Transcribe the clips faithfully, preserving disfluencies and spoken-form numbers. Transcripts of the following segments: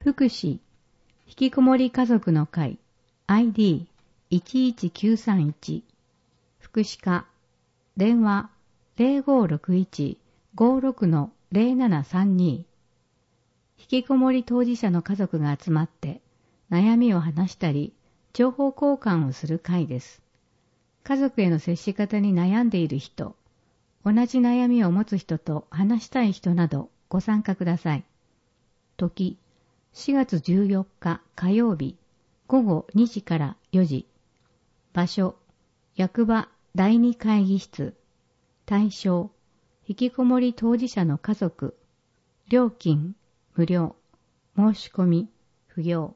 福祉、引きこもり家族の会 アイディーいちいちきゅうさんいち、福祉課、電話 ゼロごろくいち ごろく ゼロななさんに、引きこもり当事者の家族が集まって悩みを話したり情報交換をする会です。家族への接し方に悩んでいる人、同じ悩みを持つ人と話したい人などご参加ください。時、しがつじゅうよっか火曜日ごごにじからよじ。場所、役場だいに会議室。対象、引きこもり当事者の家族。料金、無料。申し込み、不要。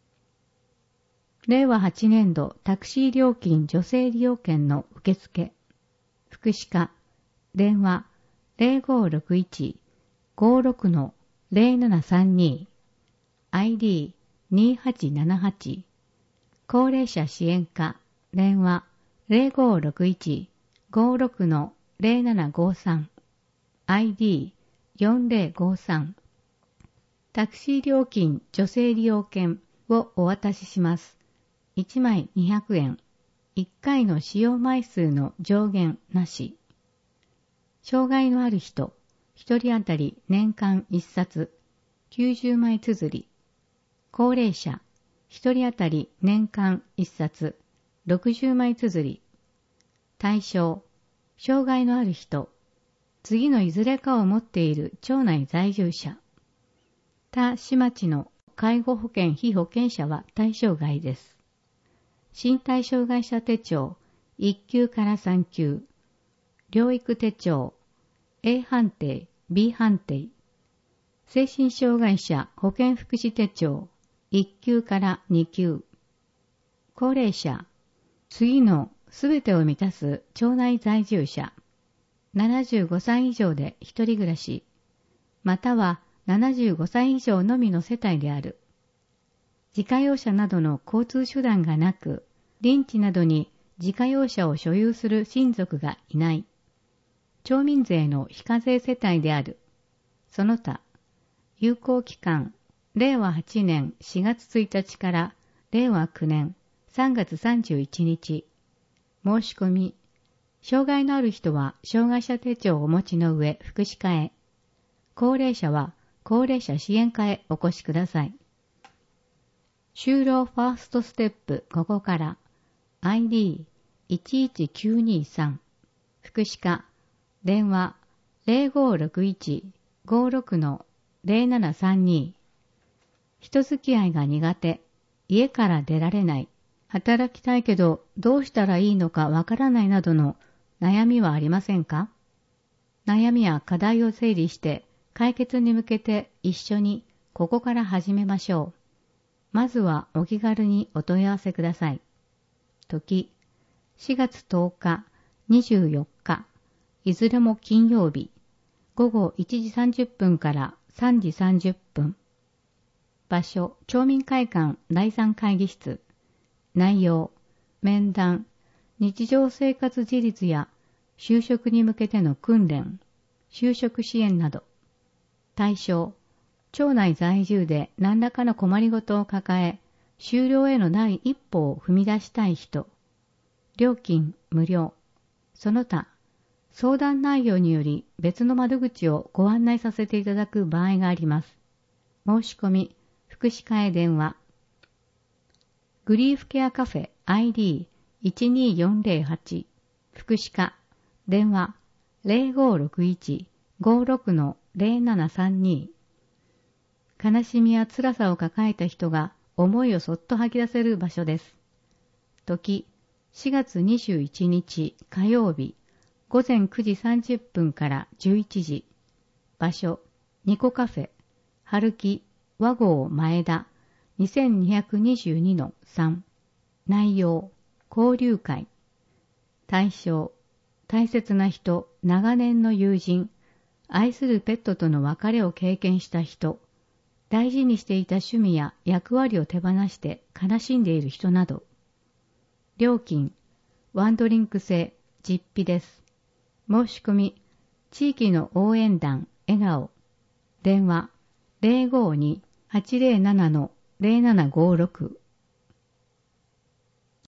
れいわはちねんどタクシー料金助成利用券の受付。福祉課、電話 ゼロごろくいち ごろく ゼロななさんに、アイディーにはちななはち、高齢者支援課、電話 ゼロごろくいち ごろく ゼロななごさん、アイディーよんぜろごさん、タクシー料金助成利用券をお渡しします。いちまいにひゃくえん、いっかいの使用枚数の上限なし。障害のある人、ひとり当たり年間いっさつ、きゅうじゅうまい綴り。高齢者、ひとり当たり年間いっさつ、ろくじゅうまい綴り。対象、障害のある人、次のいずれかを持っている町内在住者。他市町の介護保険被保険者は対象外です。身体障害者手帳いっ級からさん級、療育手帳 A 判定、B 判定、精神障害者保健福祉手帳いっ級からに級、高齢者、次のすべてを満たす町内在住者、ななじゅうごさい以上で一人暮らし、またはななじゅうごさい以上のみの世帯である。自家用車などの交通手段がなく、隣地などに自家用車を所有する親族がいない。町民税の非課税世帯である。その他、有効期間、れいわはちねんしがつついたちかられいわきゅうねんさんがつさんじゅういちにち。申し込み、障害のある人は障害者手帳をお持ちの上福祉課へ。高齢者は高齢者支援課へお越しください。就労ファーストステップここから アイディーいちいちきゅうにさん 福祉課電話 ゼロごろくいち ごろく ゼロななさんに、人付き合いが苦手、家から出られない、働きたいけどどうしたらいいのかわからないなどの悩みはありませんか？悩みや課題を整理して解決に向けて一緒にここから始めましょう。まずはお気軽にお問い合わせください。時、しがつとおか、にじゅうよっか、いずれも金曜日、ごごいちじさんじゅっぷんからさんじさんじゅっぷん。場所、町民会館だいさん会議室。内容、面談、日常生活自立や就職に向けての訓練、就職支援など。対象、町内在住で何らかの困りごとを抱え、就労への第一歩を踏み出したい人。料金無料。その他、相談内容により別の窓口をご案内させていただく場合があります。申し込み、福祉課へ電話。グリーフケアカフェ アイディーいちによんぜろはち 福祉課電話 ゼロごろくいち ごろく ゼロななさんに、悲しみや辛さを抱えた人が思いをそっと吐き出せる場所です。時、しがつにじゅういちにち火曜日、ごぜんくじさんじゅっぷんからじゅういちじ。場所、ニコカフェ、春木、和合前田、にせんにひゃくにじゅうにのさん。内容、交流会。対象、大切な人、長年の友人、愛するペットとの別れを経験した人、大事にしていた趣味や役割を手放して悲しんでいる人など。料金、ワンドリンク制、実費です。申し込み、地域の応援団、笑顔。電話、ゼロごにはちゼロななのゼロななごろく